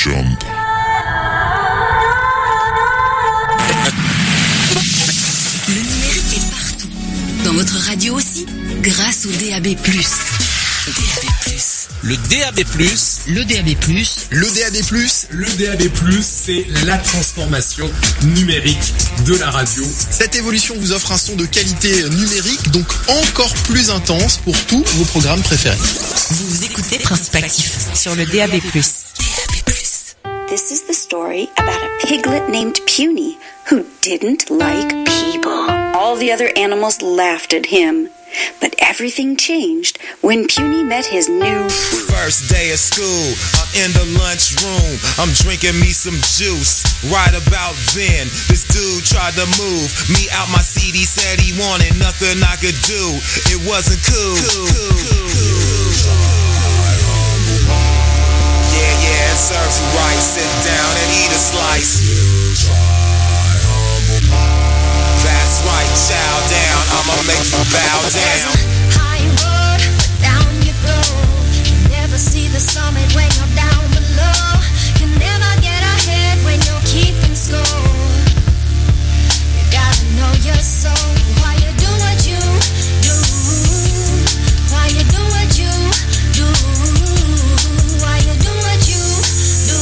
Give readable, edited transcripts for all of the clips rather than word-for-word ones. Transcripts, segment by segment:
Jump. Le numérique est partout. Dans votre radio aussi, grâce au DAB+. DAB+. Le DAB+, le DAB+, le DAB+, le DAB+, c'est la transformation numérique de la radio. Cette évolution vous offre un son de qualité numérique, donc encore plus intense pour tous vos programmes préférés. Vous écoutez Principe Actif sur le DAB+. This is the story about a piglet named Puny who didn't like people. All the other animals laughed at him. But everything changed when Puny met his new first day of school. I'm in the lunchroom. I'm drinking me some juice. Right about then, this dude tried to move me out my seat. He said he wanted nothing I could do. It wasn't cool. Yeah, it serves you right. Sit down and eat a slice. That's right, chow down. I'ma make you bow down. High road, down you go. You never see the summit when you're down below. You never get ahead when you're keeping score. You gotta know your soul. Why you do what you do? Why you do what you do? Why you do what you do?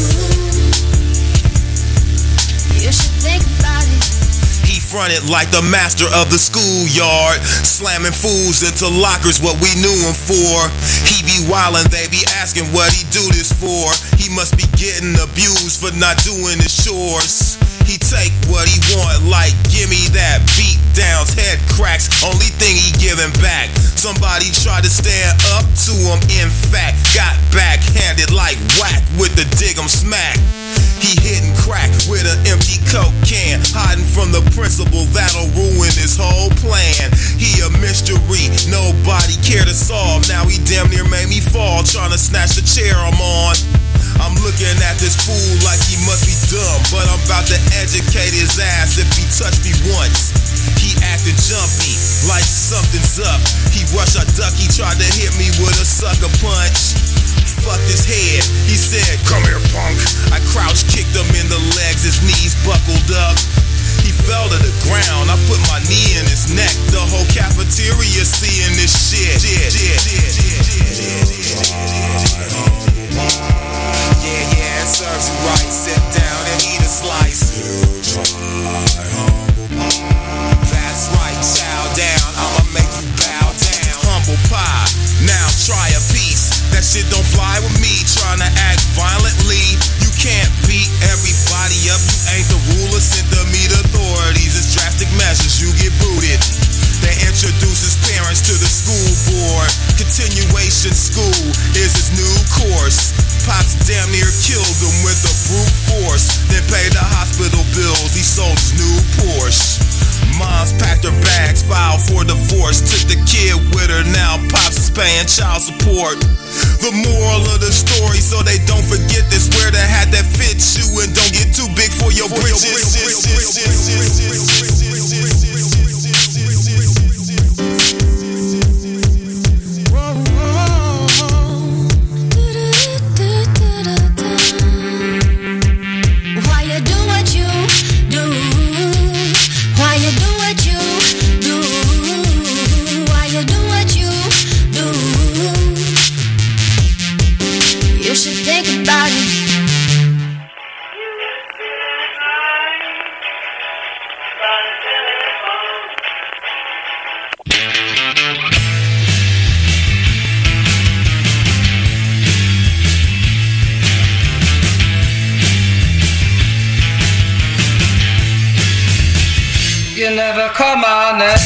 You should think about it. He fronted like the master of the schoolyard, slamming fools into lockers, what we knew him for. He be wildin', they be asking what he do this for. He must be getting abused for not doing his chores. He take what he want, like gimme that beat downs, head cracks, only thing he giving back. Somebody tried to stand up to him, in fact, got backhanded like whack with the dig 'em smack. He hitting crack with an empty Coke can, hiding from the principal that'll ruin his whole plan. He a mystery, nobody care to solve. Now he damn near made me fall, trying to snatch the chair I'm on. I'm looking at this fool like he must be dumb, but I'm about to educate his ass if he touched me once. He acted jumpy, like something's up. He rushed, I duck, he tried to hit me with a sucker punch. Fucked his head, he said, "Come here, punk." I crouched, kicked him in the legs, his knees buckled up. He fell to the ground, I put my knee in his neck. The whole cafeteria seeing this shit. Yeah, it serves you right. Sit down and eat a slice. That's right, chow down. I'ma make you bow down. Humble pie, now try a piece. That shit don't fly with me, trying to act violently. You can't beat everybody up, you ain't the ruler. Sent to meet authorities, it's drastic measures, you get booted. They introduce his parents to the school board. Continuation school is his new course. Pops damn near killed him with a brute force. Then paid the hospital bills, he sold his new Porsche. Mom's packed her bags, filed for divorce. Took the kid with her, now Pops is paying child support. The moral of the story, so they don't forget this, wear the hat that fits you and don't get too big for your britches. You never call my name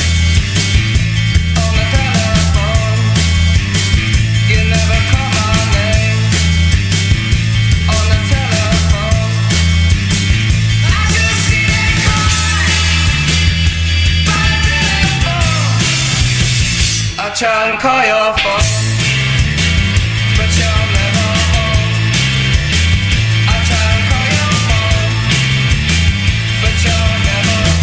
on the telephone. You never call my name on the telephone. I just see that call by the telephone. I try and call your phone, but you're never home. I try and call your phone, but you're never home.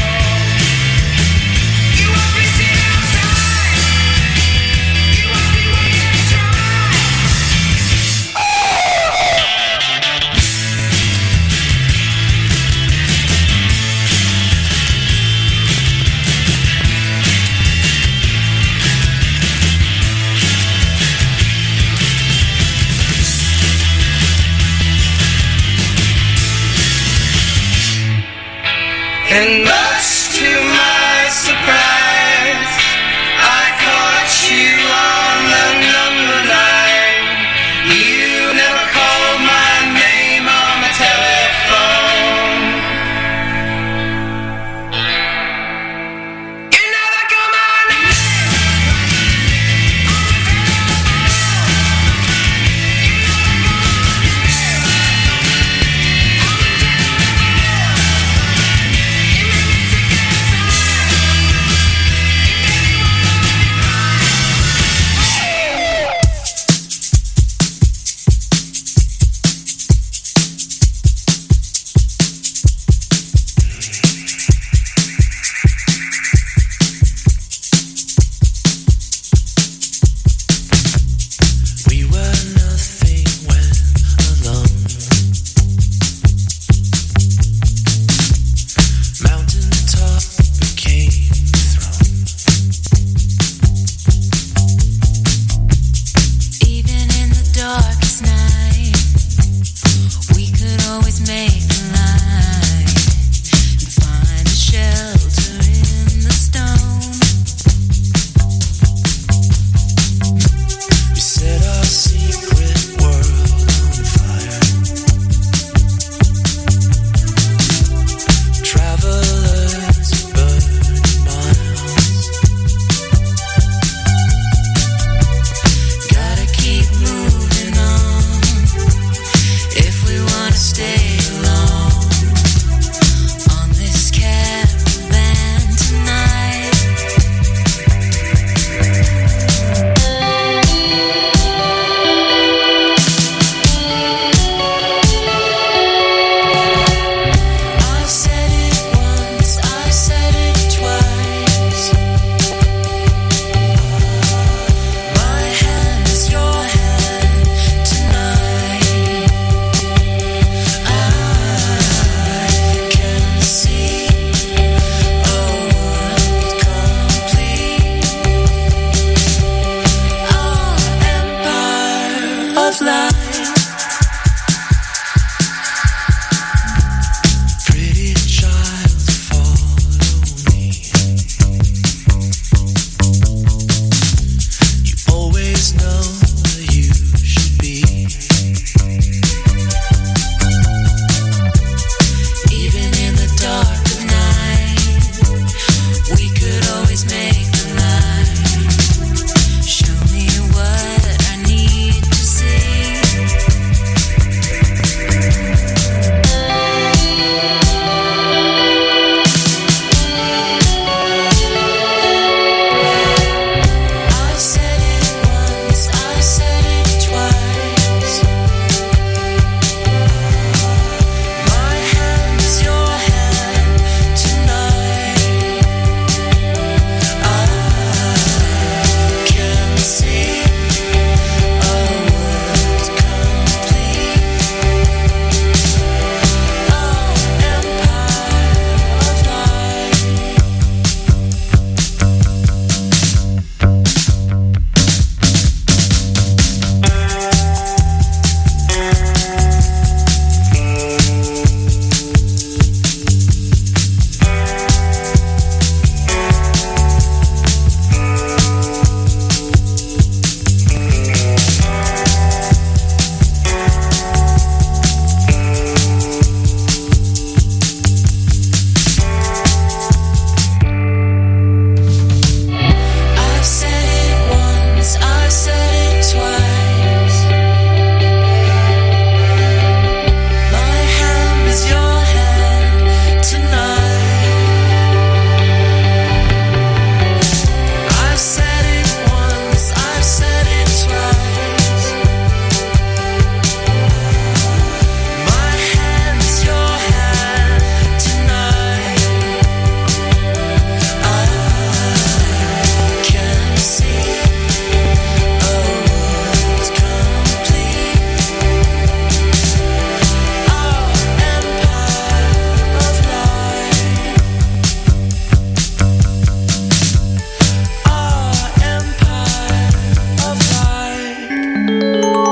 And much to my surprise, I caught you on the number line. You never called my name on the telephone. You never called my name. We were nothing when alone. Mountaintop became throne. Even in the darkest night, we could always make a light and find a shelter in the stone. We set our secret world on fire. Travelers burning miles. Gotta keep moving on if we wanna stay alone on this caravan tonight. I've said it once, I've said it twice. My hand is your hand tonight. I can see a world complete. Our empire of light. Pretty child, follow me. You always know where you should be. Even in the dark of night, we could always make the light. Show me what I need to see. I've said it once, I've said it twice. My hand is your hand tonight. I can see a world complete. Our empire of light. I've said it once, I've said it twice. My hand is your hand tonight. I've said it once, I've said it twice. My hand is your hand tonight. I can see a world complete. Our empire of light. Our empire of light.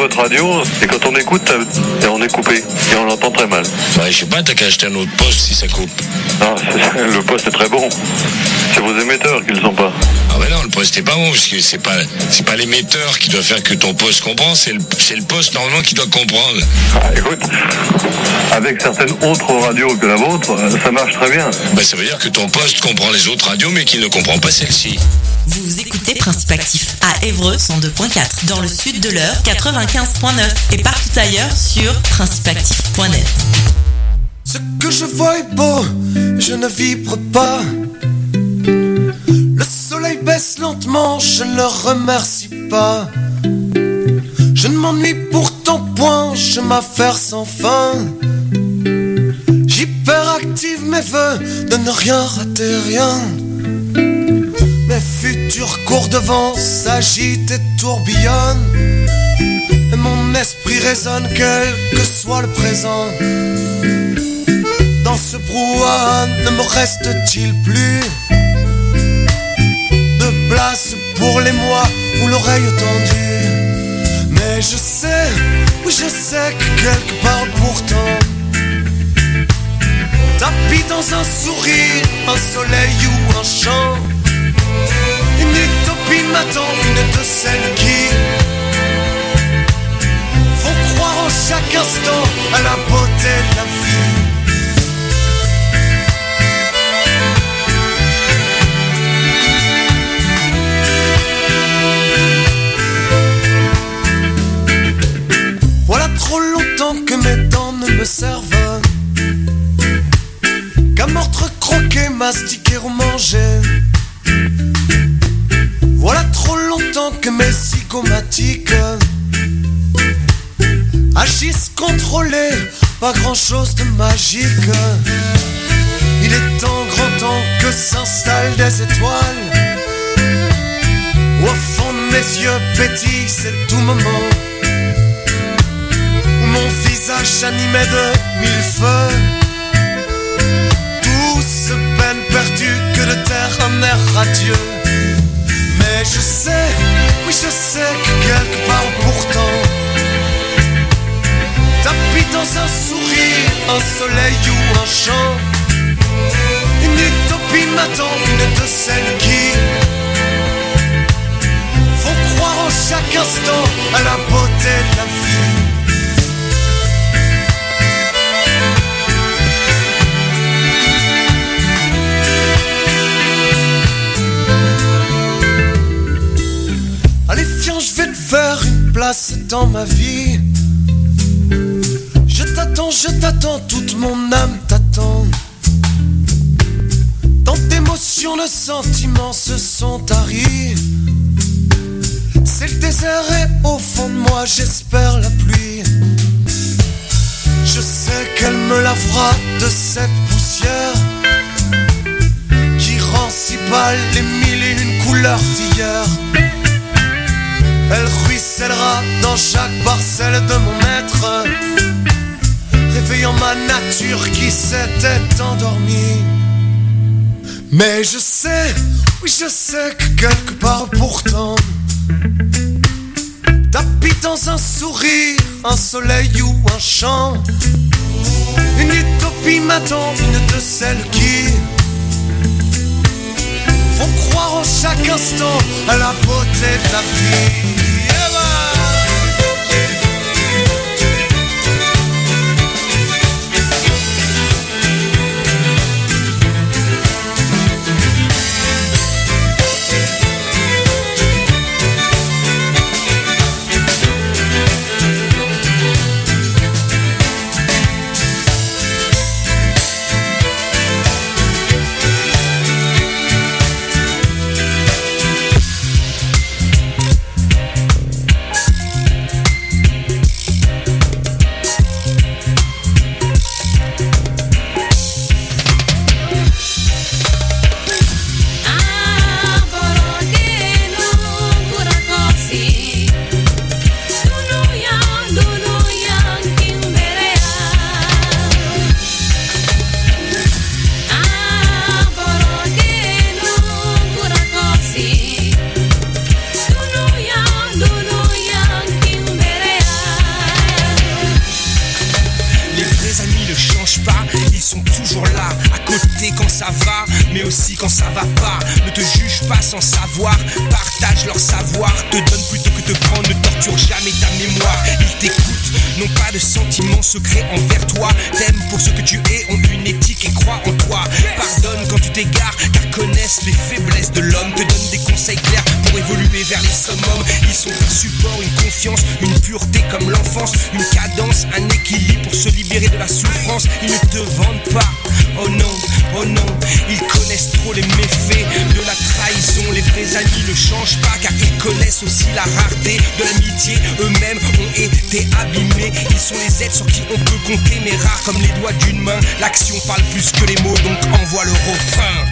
votre radio, et quand on écoute, et on est coupé, et on l'entend très mal. Ouais, je sais pas, t'as qu'à acheter un autre poste si ça coupe. Non, le poste est très bon. C'est vos émetteurs qui ne le sont pas. Ah ouais non, le poste est pas bon, parce que c'est pas l'émetteur qui doit faire que ton poste comprend, c'est le poste normalement qui doit comprendre. Ah, écoute, avec certaines autres radios que la vôtre, ça marche très bien. Bah ça veut dire que ton poste comprend les autres radios, mais qu'il ne comprend pas celle-ci. Vous écoutez Principe Actif à Évreux 102.4, dans le sud de l'Eure 95.9 et partout ailleurs sur principeactif.net. Ce que je vois est beau, je ne vibre pas. Le soleil baisse lentement, je ne le remercie pas. Je ne m'ennuie pourtant point, je m'affaire sans fin. J'hyperactive mes vœux de ne rien rater, rien. Mes futurs cours devant s'agitent et tourbillonnent. Et mon esprit résonne quel que soit le présent. Dans ce brouhaha ne me reste-t-il plus de place pour les mois ou l'oreille tendue. Mais je sais, oui je sais que quelque part pourtant tapis dans un sourire, un soleil ou un chant, une utopie m'attend, une de celles qui font croire en chaque instant à la beauté de la vie. Voilà trop longtemps que mes dents ne me servent qu'à mordre, croquer, mastiquer ou manger. Voilà trop longtemps que mes zygomatiques agissent contrôlés, pas grand chose de magique. Il est grand temps que s'installent des étoiles. Au fond de mes yeux pétille, c'est le tout moment où mon visage animé de mille feux. Douce peine perdue que de terre un air radieux. Mais je sais, oui je sais que quelque part pourtant tapis dans un sourire, un soleil ou un chant, une utopie m'attend, une de celles qui font croire en chaque instant à la beauté de la vie. Allez viens, je vais te faire une place dans ma vie. Je t'attends, toute mon âme t'attend. Tant d'émotions, de sentiments se sont taris. C'est le désert et au fond de moi j'espère la pluie. Je sais qu'elle me lavera de cette poussière qui rend si pâle les mille et une couleurs d'hier. Elle ruissellera dans chaque parcelle de mon être, réveillant ma nature qui s'était endormie. Mais je sais, oui je sais que quelque part pourtant tapis dans un sourire, un soleil ou un chant, une utopie m'attend, une de celles qui font croire en chaque instant à la beauté de la vie. aussi quand ça va pas. Ne te juge pas sans savoir, partage leur savoir. Te donne plutôt que te prendre, ne torture jamais ta mémoire. Ils t'écoutent, n'ont pas de sentiments secrets envers toi. T'aimes pour ce que tu es, ont une éthique et croient en toi. Pardonne quand tu t'égares, car connaissent les faiblesses de l'homme. Te donnent des conseils clairs pour évoluer vers les summums. Ils sont un support, une confiance, une pureté comme l'enfance, une cadence, un équilibre pour se libérer de la souffrance. Ils ne te vendent pas, oh non, ils connaissent trop les méfaits de la trahison. Les vrais amis ne changent pas, car ils connaissent aussi la rareté de l'amitié. Eux-mêmes ont été abîmés, ils sont les êtres sur qui on peut compter, mais rares comme les doigts d'une main. L'action parle plus que les mots, donc envoie le refrain.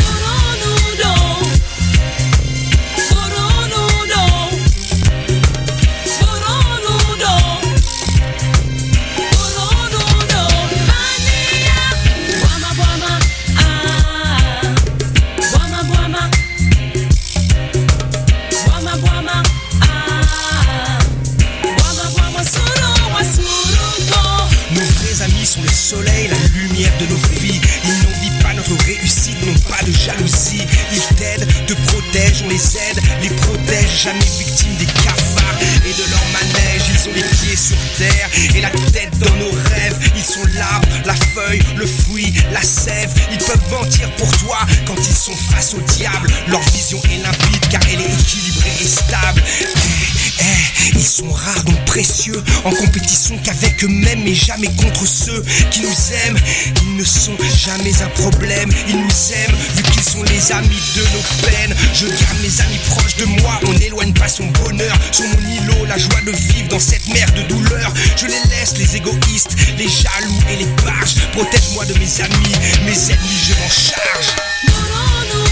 Le soleil, la lumière de nos vies. Ils n'envient pas notre réussite, n'ont pas de jalousie. Ils t'aident, te protègent, on les aide, les protège. Jamais victimes des cafards et de leur manège. Ils ont les pieds sur terre et la tête dans nos rêves. Ils sont l'arbre, la feuille, le fruit, la sève. Ils peuvent mentir pour toi quand ils sont face au diable. Leur vision est limpide car elle est équilibrée et stable. Ils sont rares donc précieux, en compétition qu'avec eux-mêmes mais jamais contre ceux qui nous aiment. Ils ne sont jamais un problème, ils nous aiment vu qu'ils sont les amis de nos peines. Je garde mes amis proches de moi, on n'éloigne pas son bonheur. Sur mon îlot, la joie de vivre dans cette mer de douleur. Je les laisse, les égoïstes, les jaloux et les barges. Protège-moi de mes amis, mes ennemis je m'en charge.